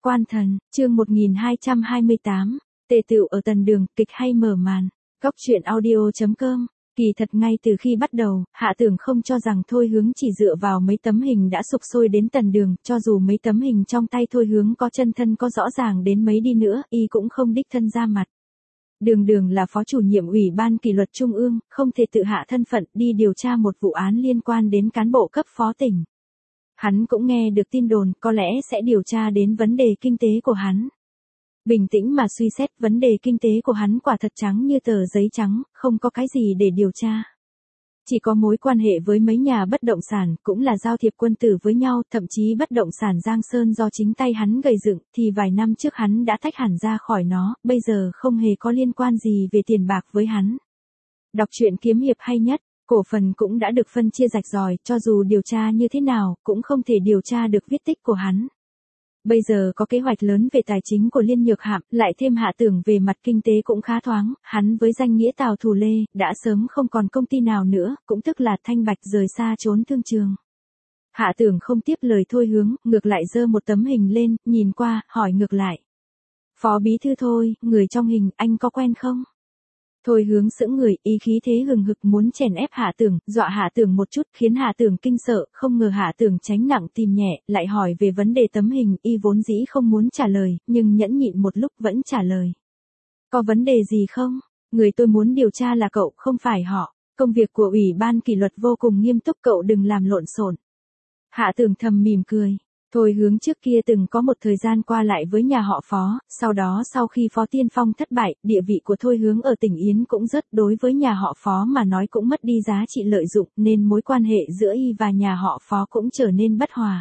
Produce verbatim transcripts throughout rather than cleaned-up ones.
Quan thần, chương một nghìn hai trăm hai mươi tám, tề tựu ở tần đường, kịch hay mở màn. Góc truyện audio chấm com. Kỳ thật ngay từ khi bắt đầu, Hạ Tưởng không cho rằng Thôi Hướng chỉ dựa vào mấy tấm hình đã sục sôi đến tần đường, cho dù mấy tấm hình trong tay Thôi Hướng có chân thân có rõ ràng đến mấy đi nữa, y cũng không đích thân ra mặt. Đường đường là phó chủ nhiệm ủy ban kỷ luật trung ương, không thể tự hạ thân phận đi điều tra một vụ án liên quan đến cán bộ cấp phó tỉnh. Hắn cũng nghe được tin đồn, có lẽ sẽ điều tra đến vấn đề kinh tế của hắn. Bình tĩnh mà suy xét, vấn đề kinh tế của hắn quả thật trắng như tờ giấy trắng, không có cái gì để điều tra. Chỉ có mối quan hệ với mấy nhà bất động sản, cũng là giao thiệp quân tử với nhau, thậm chí bất động sản Giang Sơn do chính tay hắn gầy dựng, thì vài năm trước hắn đã tách hẳn ra khỏi nó, bây giờ không hề có liên quan gì về tiền bạc với hắn. Đọc truyện kiếm hiệp hay nhất, cổ phần cũng đã được phân chia rạch ròi, cho dù điều tra như thế nào, cũng không thể điều tra được viết tích của hắn. Bây giờ có kế hoạch lớn về tài chính của Liên Nhược Hạm, lại thêm Hạ Tưởng về mặt kinh tế cũng khá thoáng, hắn với danh nghĩa Tào Thù Lê, đã sớm không còn công ty nào nữa, cũng tức là thanh bạch rời xa trốn thương trường. Hạ Tưởng không tiếp lời Thôi Hướng, ngược lại giơ một tấm hình lên, nhìn qua, hỏi ngược lại. Phó bí thư Thôi, người trong hình, anh có quen không? Thôi Hướng sững người, ý khí thế hừng hực muốn chèn ép Hạ Tưởng, dọa Hạ Tưởng một chút, khiến Hạ Tưởng kinh sợ, không ngờ Hạ Tưởng tránh nặng tìm nhẹ, lại hỏi về vấn đề tấm hình, y vốn dĩ không muốn trả lời, nhưng nhẫn nhịn một lúc vẫn trả lời. Có vấn đề gì không? Người tôi muốn điều tra là cậu, không phải họ. Công việc của ủy ban kỷ luật vô cùng nghiêm túc, cậu đừng làm lộn xộn. Hạ Tưởng thầm mỉm cười. Thôi Hướng trước kia từng có một thời gian qua lại với nhà họ Phó, sau đó sau khi Phó Tiên Phong thất bại, địa vị của Thôi Hướng ở tỉnh Yến cũng rất, đối với nhà họ Phó mà nói cũng mất đi giá trị lợi dụng, nên mối quan hệ giữa y và nhà họ Phó cũng trở nên bất hòa.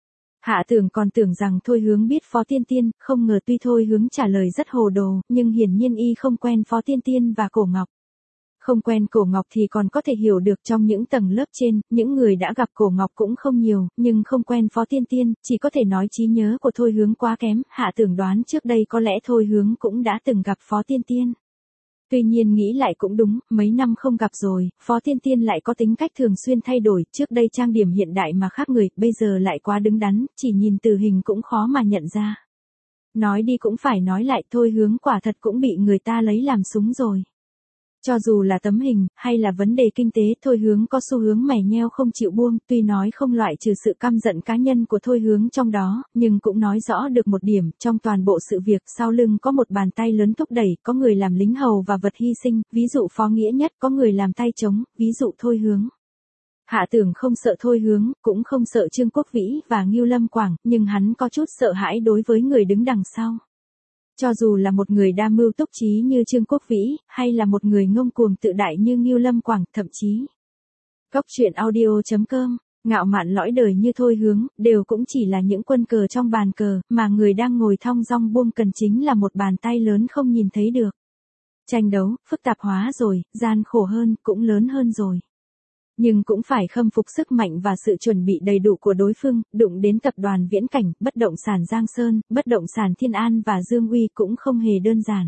Hạ Tưởng còn tưởng rằng Thôi Hướng biết Phó Tiên Tiên, không ngờ tuy Thôi Hướng trả lời rất hồ đồ, nhưng hiển nhiên y không quen Phó Tiên Tiên và Cổ Ngọc. Không quen Cổ Ngọc thì còn có thể hiểu được, trong những tầng lớp trên, những người đã gặp Cổ Ngọc cũng không nhiều, nhưng không quen Phó Tiên Tiên, chỉ có thể nói trí nhớ của Thôi Hướng quá kém, Hạ Tưởng đoán trước đây có lẽ Thôi Hướng cũng đã từng gặp Phó Tiên Tiên. Tuy nhiên nghĩ lại cũng đúng, mấy năm không gặp rồi, Phó Tiên Tiên lại có tính cách thường xuyên thay đổi, trước đây trang điểm hiện đại mà khác người, bây giờ lại quá đứng đắn, chỉ nhìn từ hình cũng khó mà nhận ra. Nói đi cũng phải nói lại, Thôi Hướng quả thật cũng bị người ta lấy làm súng rồi. Cho dù là tấm hình, hay là vấn đề kinh tế, Thôi Hướng có xu hướng mày nheo không chịu buông, tuy nói không loại trừ sự căm giận cá nhân của Thôi Hướng trong đó, nhưng cũng nói rõ được một điểm, trong toàn bộ sự việc, sau lưng có một bàn tay lớn thúc đẩy, có người làm lính hầu và vật hy sinh, ví dụ Phó Nghĩa Nhất, có người làm tay trống, ví dụ Thôi Hướng. Hạ Tưởng không sợ Thôi Hướng, cũng không sợ Trương Quốc Vĩ và Ngưu Lâm Quảng, nhưng hắn có chút sợ hãi đối với người đứng đằng sau. Cho dù là một người đa mưu túc trí như Trương Quốc Vĩ, hay là một người ngông cuồng tự đại như Ngưu Lâm Quảng, thậm chí. Góc truyện audio chấm com, ngạo mạn lõi đời như Thôi Hướng, đều cũng chỉ là những quân cờ trong bàn cờ, mà người đang ngồi thong dong buông cần chính là một bàn tay lớn không nhìn thấy được. Tranh đấu, phức tạp hóa rồi, gian khổ hơn, cũng lớn hơn rồi. Nhưng cũng phải khâm phục sức mạnh và sự chuẩn bị đầy đủ của đối phương, đụng đến tập đoàn Viễn Cảnh, bất động sản Giang Sơn, bất động sản Thiên An và Dương Uy cũng không hề đơn giản.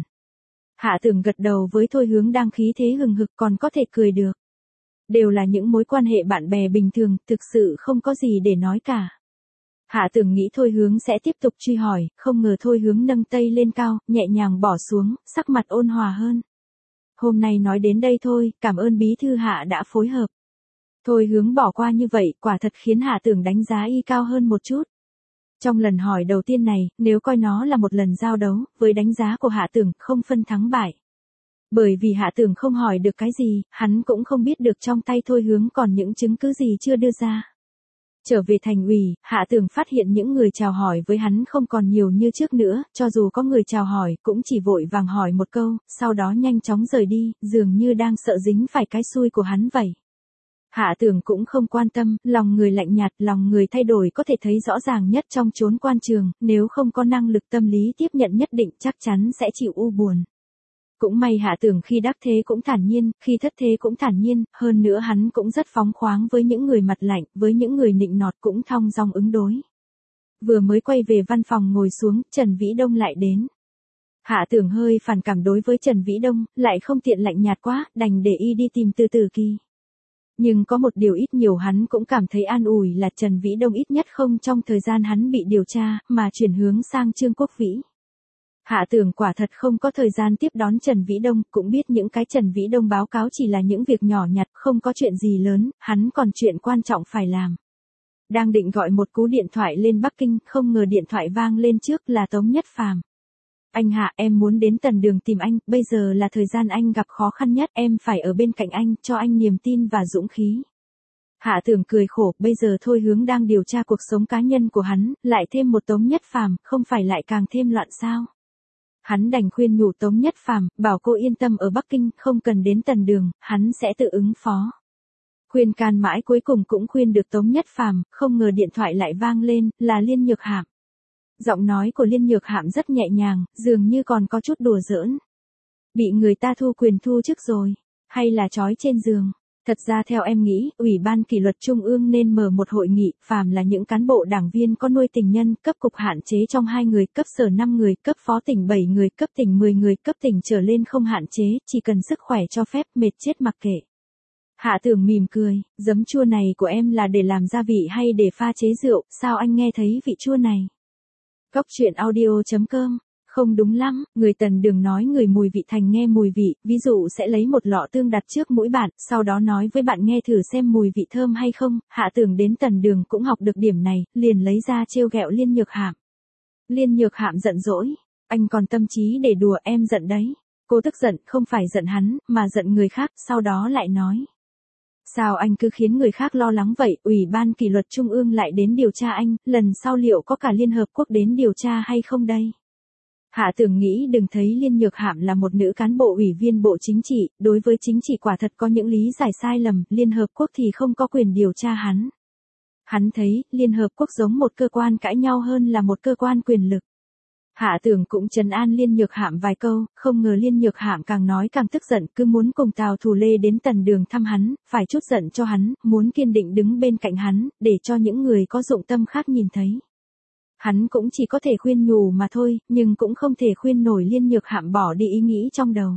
Hạ Tưởng gật đầu với Thôi Hướng đang khí thế hừng hực, còn có thể cười được. Đều là những mối quan hệ bạn bè bình thường, thực sự không có gì để nói cả. Hạ Tưởng nghĩ Thôi Hướng sẽ tiếp tục truy hỏi, không ngờ Thôi Hướng nâng tay lên cao, nhẹ nhàng bỏ xuống, sắc mặt ôn hòa hơn. Hôm nay nói đến đây thôi, cảm ơn bí thư Hạ đã phối hợp. Thôi Hướng bỏ qua như vậy, quả thật khiến Hạ Tưởng đánh giá y cao hơn một chút. Trong lần hỏi đầu tiên này, nếu coi nó là một lần giao đấu, với đánh giá của Hạ Tưởng, không phân thắng bại. Bởi vì Hạ Tưởng không hỏi được cái gì, hắn cũng không biết được trong tay Thôi Hướng còn những chứng cứ gì chưa đưa ra. Trở về thành ủy, Hạ Tưởng phát hiện những người chào hỏi với hắn không còn nhiều như trước nữa, cho dù có người chào hỏi, cũng chỉ vội vàng hỏi một câu, sau đó nhanh chóng rời đi, dường như đang sợ dính phải cái xui của hắn vậy. Hạ Tưởng cũng không quan tâm, lòng người lạnh nhạt, lòng người thay đổi có thể thấy rõ ràng nhất trong chốn quan trường, nếu không có năng lực tâm lý tiếp nhận nhất định chắc chắn sẽ chịu u buồn. Cũng may Hạ Tưởng khi đắc thế cũng thản nhiên, khi thất thế cũng thản nhiên, hơn nữa hắn cũng rất phóng khoáng với những người mặt lạnh, với những người nịnh nọt cũng thong dong ứng đối. Vừa mới quay về văn phòng ngồi xuống, Trần Vĩ Đông lại đến. Hạ Tưởng hơi phản cảm đối với Trần Vĩ Đông, lại không tiện lạnh nhạt quá, đành để y đi tìm Từ Từ Kỳ. Nhưng có một điều ít nhiều hắn cũng cảm thấy an ủi là Trần Vĩ Đông ít nhất không trong thời gian hắn bị điều tra, mà chuyển hướng sang Trương Quốc Vĩ. Hạ Tưởng quả thật không có thời gian tiếp đón Trần Vĩ Đông, cũng biết những cái Trần Vĩ Đông báo cáo chỉ là những việc nhỏ nhặt, không có chuyện gì lớn, hắn còn chuyện quan trọng phải làm. Đang định gọi một cú điện thoại lên Bắc Kinh, không ngờ điện thoại vang lên trước là Tống Nhất Phàm. Anh Hạ, em muốn đến Tần Đường tìm anh, bây giờ là thời gian anh gặp khó khăn nhất, em phải ở bên cạnh anh, cho anh niềm tin và dũng khí. Hạ Tưởng cười khổ, bây giờ Thôi Hướng đang điều tra cuộc sống cá nhân của hắn, lại thêm một Tống Nhất Phàm, không phải lại càng thêm loạn sao? Hắn đành khuyên nhủ Tống Nhất Phàm, bảo cô yên tâm ở Bắc Kinh, không cần đến Tần Đường, hắn sẽ tự ứng phó. Khuyên can mãi cuối cùng cũng khuyên được Tống Nhất Phàm, không ngờ điện thoại lại vang lên, là Liên Nhược Hạm. Giọng nói của Liên Nhược Hạm rất nhẹ nhàng, dường như còn có chút đùa giỡn. Bị người ta thu quyền thu chức rồi, hay là trói trên giường? Thật ra theo em nghĩ, Ủy ban Kỷ luật Trung ương nên mở một hội nghị, phàm là những cán bộ đảng viên có nuôi tình nhân, cấp cục hạn chế trong hai người, cấp sở năm người, cấp phó tỉnh bảy người, cấp tỉnh mười người, cấp tỉnh trở lên không hạn chế, chỉ cần sức khỏe cho phép, mệt chết mặc kệ. Hạ Tưởng mỉm cười, giấm chua này của em là để làm gia vị hay để pha chế rượu, sao anh nghe thấy vị chua này? Góc truyện audio chấm com. Không đúng lắm, người Tần Đường nói người mùi vị thành nghe mùi vị, ví dụ sẽ lấy một lọ tương đặt trước mũi bạn, sau đó nói với bạn nghe thử xem mùi vị thơm hay không. Hạ Tưởng đến Tần Đường cũng học được điểm này, liền lấy ra trêu ghẹo Liên Nhược Hạm. Liên Nhược Hạm giận dỗi, anh còn tâm trí để đùa, em giận đấy. Cô tức giận, không phải giận hắn, mà giận người khác, sau đó lại nói. Sao anh cứ khiến người khác lo lắng vậy, Ủy ban Kỷ luật Trung ương lại đến điều tra anh, lần sau liệu có cả Liên Hợp Quốc đến điều tra hay không đây? Hạ Tưởng nghĩ đừng thấy Liên Nhược Hạm là một nữ cán bộ ủy viên Bộ Chính trị, đối với chính trị quả thật có những lý giải sai lầm, Liên Hợp Quốc thì không có quyền điều tra hắn. Hắn thấy, Liên Hợp Quốc giống một cơ quan cãi nhau hơn là một cơ quan quyền lực. Hạ Tưởng cũng trấn an Liên Nhược Hạm vài câu, không ngờ Liên Nhược Hạm càng nói càng tức giận, cứ muốn cùng Tào Thù Lê đến Tần Đường thăm hắn, phải chút giận cho hắn, muốn kiên định đứng bên cạnh hắn, để cho những người có dụng tâm khác nhìn thấy. Hắn cũng chỉ có thể khuyên nhủ mà thôi, nhưng cũng không thể khuyên nổi Liên Nhược Hạm bỏ đi ý nghĩ trong đầu.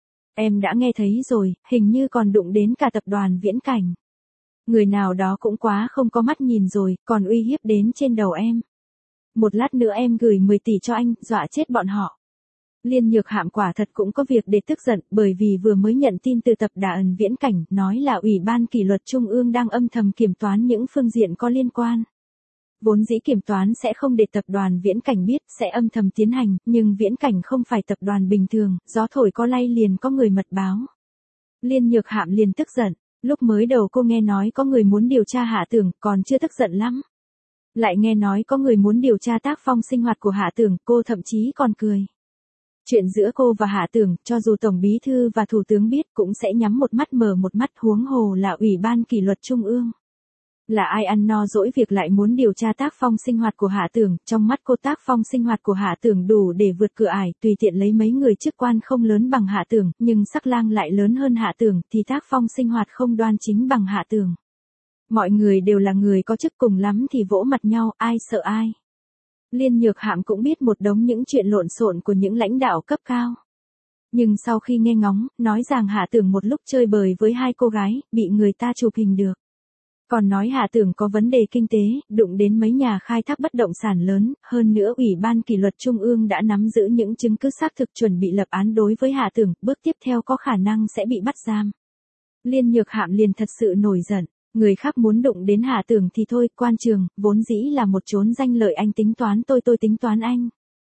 Em đã nghe thấy rồi, hình như còn đụng đến cả tập đoàn Viễn Cảnh. Người nào đó cũng quá không có mắt nhìn rồi, còn uy hiếp đến trên đầu em. Một lát nữa em gửi mười tỷ cho anh, dọa chết bọn họ. Liên Nhược Hạm quả thật cũng có việc để tức giận, bởi vì vừa mới nhận tin từ tập đoàn Viễn Cảnh, nói là Ủy ban Kỷ luật Trung ương đang âm thầm kiểm toán những phương diện có liên quan. Vốn dĩ kiểm toán sẽ không để tập đoàn Viễn Cảnh biết, sẽ âm thầm tiến hành, nhưng Viễn Cảnh không phải tập đoàn bình thường, gió thổi có lay liền có người mật báo. Liên Nhược Hạm liền tức giận, lúc mới đầu cô nghe nói có người muốn điều tra Hạ Tưởng, còn chưa tức giận lắm. Lại nghe nói có người muốn điều tra tác phong sinh hoạt của Hạ Tưởng, cô thậm chí còn cười. Chuyện giữa cô và Hạ Tưởng, cho dù Tổng Bí Thư và Thủ tướng biết cũng sẽ nhắm một mắt mở một mắt, huống hồ là Ủy ban Kỷ luật Trung ương. Là ai ăn no dỗi việc lại muốn điều tra tác phong sinh hoạt của Hạ Tưởng, trong mắt cô tác phong sinh hoạt của Hạ Tưởng đủ để vượt cửa ải, tùy tiện lấy mấy người chức quan không lớn bằng Hạ Tưởng, nhưng sắc lang lại lớn hơn Hạ Tưởng, thì tác phong sinh hoạt không đoan chính bằng Hạ Tưởng. Mọi người đều là người có chức, cùng lắm thì vỗ mặt nhau, ai sợ ai. Liên Nhược Hạm cũng biết một đống những chuyện lộn xộn của những lãnh đạo cấp cao. Nhưng sau khi nghe ngóng, nói rằng Hạ Tưởng một lúc chơi bời với hai cô gái, bị người ta chụp hình được. Còn nói Hạ Tưởng có vấn đề kinh tế, đụng đến mấy nhà khai thác bất động sản lớn, hơn nữa Ủy ban Kỷ luật Trung ương đã nắm giữ những chứng cứ xác thực chuẩn bị lập án đối với Hạ Tưởng, bước tiếp theo có khả năng sẽ bị bắt giam. Liên Nhược Hạm liền thật sự nổi giận, người khác muốn đụng đến Hạ Tưởng thì thôi, quan trường, vốn dĩ là một chốn danh lợi, anh tính toán tôi tôi tính toán anh.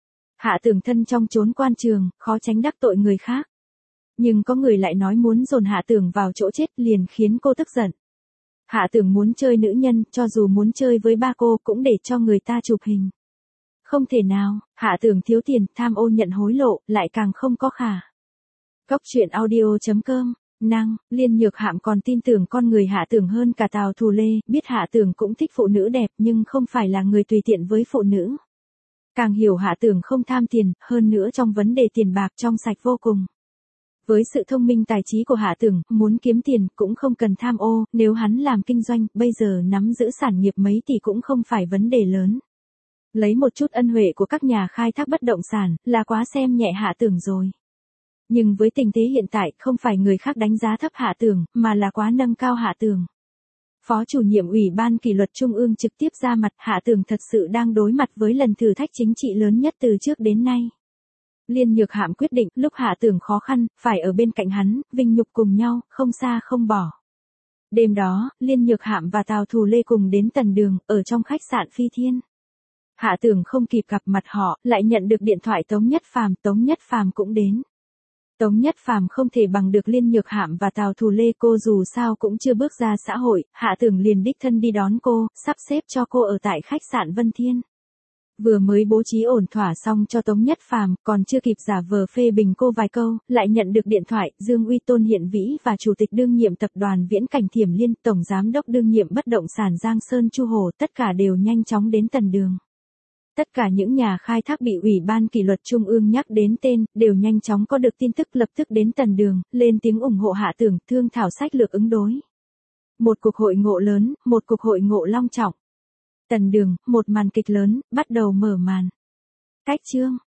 Hạ Tưởng thân trong chốn quan trường, khó tránh đắc tội người khác. Nhưng có người lại nói muốn dồn Hạ Tưởng vào chỗ chết, liền khiến cô tức giận. Hạ Tưởng muốn chơi nữ nhân, cho dù muốn chơi với ba cô cũng để cho người ta chụp hình. Không thể nào, Hạ Tưởng thiếu tiền, tham ô nhận hối lộ, lại càng không có khả. Góc truyện audio chấm com. Năng, Liên Nhược Hạm còn tin tưởng con người Hạ Tưởng hơn cả Tào Thù Lê, biết Hạ Tưởng cũng thích phụ nữ đẹp nhưng không phải là người tùy tiện với phụ nữ. Càng hiểu Hạ Tưởng không tham tiền, hơn nữa trong vấn đề tiền bạc trong sạch vô cùng. Với sự thông minh tài trí của Hạ Tưởng, muốn kiếm tiền cũng không cần tham ô, nếu hắn làm kinh doanh, bây giờ nắm giữ sản nghiệp mấy tỷ cũng không phải vấn đề lớn. Lấy một chút ân huệ của các nhà khai thác bất động sản, là quá xem nhẹ Hạ Tưởng rồi. Nhưng với tình thế hiện tại không phải người khác đánh giá thấp Hạ Tường, mà là quá nâng cao Hạ Tường. Phó chủ nhiệm Ủy ban Kỷ luật Trung ương trực tiếp ra mặt, Hạ Tường thật sự đang đối mặt với lần thử thách chính trị lớn nhất từ trước đến nay. Liên Nhược Hạm quyết định, lúc Hạ Tường khó khăn, phải ở bên cạnh hắn, vinh nhục cùng nhau, không xa không bỏ. Đêm đó, Liên Nhược Hạm và Tào Thù Lê cùng đến Tần Đường, ở trong khách sạn Phi Thiên. Hạ Tường không kịp gặp mặt họ, lại nhận được điện thoại Tống Nhất Phàm, Tống Nhất Phàm cũng đến. Tống Nhất Phàm không thể bằng được Liên Nhược Hạm và Tào Thù Lê, cô dù sao cũng chưa bước ra xã hội, Hạ Tường liền đích thân đi đón cô, sắp xếp cho cô ở tại khách sạn Vân Thiên. Vừa mới bố trí ổn thỏa xong cho Tống Nhất Phàm, còn chưa kịp giả vờ phê bình cô vài câu, lại nhận được điện thoại, Dương Uy Tôn Hiện Vĩ và Chủ tịch đương nhiệm tập đoàn Viễn Cảnh Thiểm Liên, Tổng Giám đốc đương nhiệm bất động sản Giang Sơn Chu Hồ, tất cả đều nhanh chóng đến Tần Đường. Tất cả những nhà khai thác bị Ủy ban Kỷ luật Trung ương nhắc đến tên, đều nhanh chóng có được tin tức lập tức đến Tần Đường, lên tiếng ủng hộ Hạ Tường, thương thảo sách lược ứng đối. Một cuộc hội ngộ lớn, một cuộc hội ngộ long trọng. Tần Đường, một màn kịch lớn, bắt đầu mở màn. Cách chương.